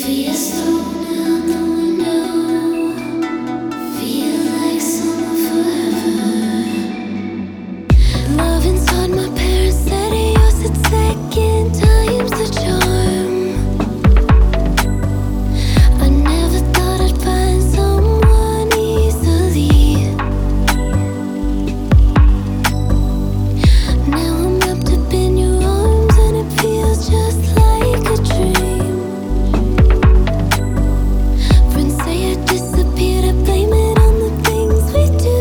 Fiesta out the window, feel like summer forever. Love inside my parents' said yours at second time's the charm. I never thought I'd find someone easily. Now I'm wrapped up in your arms and it feels just like a dream. Friends say I disappeared, I blame it on the things we do.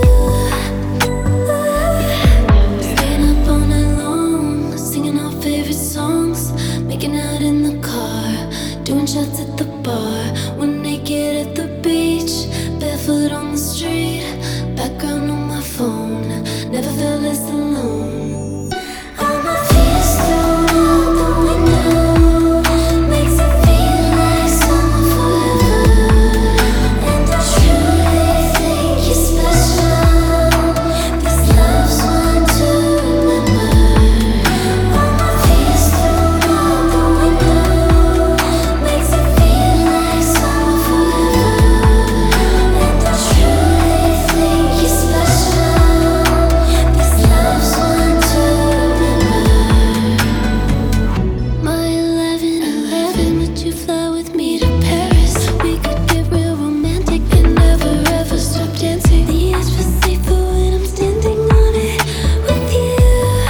Staying up all night long, singing our favorite songs, making out in the car, doing shots at the bar. We're naked at the beach, barefoot on the street, background on my phone, never felt less alone. All my fears thrown out the window, makes it feel like summer forever. And I truly think you're special, this love's one to remember. All my fears thrown out the window, makes it feel like summer forever. And I truly think you're special, this love's one to remember. My 11/11, would you fly with me to Paris? We could get real romantic and never ever stop dancing. The edge was safer when I'm standing on it with you.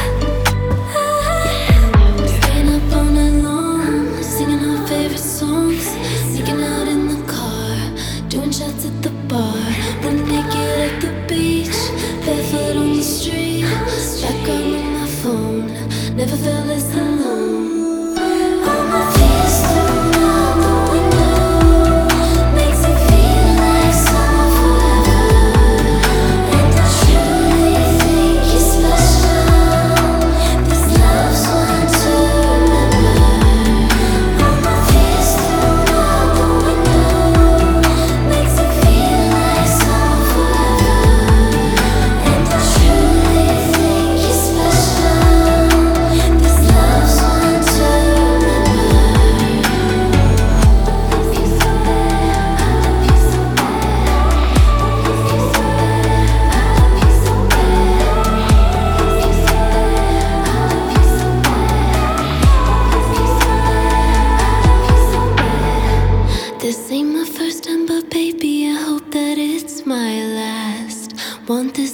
Staying up all night long, singing our favorite songs, sneaking out in the car, doing shots at the bar. We're naked at the beach, barefoot on the street, background on my phone, never felt less alone. All my fears thrown out the window, makes it feel like summer forever. And I truly think you're special, this love's one to remember. All my fears thrown out the window, makes it feel like summer forever. And I truly think you're special, this love's one to remember. Love you so bad, I love you so bad. Love you so bad, I love you so bad. Love you so bad, I love you so bad. Love you so bad, I love you so bad. This ain't my first time, but baby, I hope that it's my last. Want this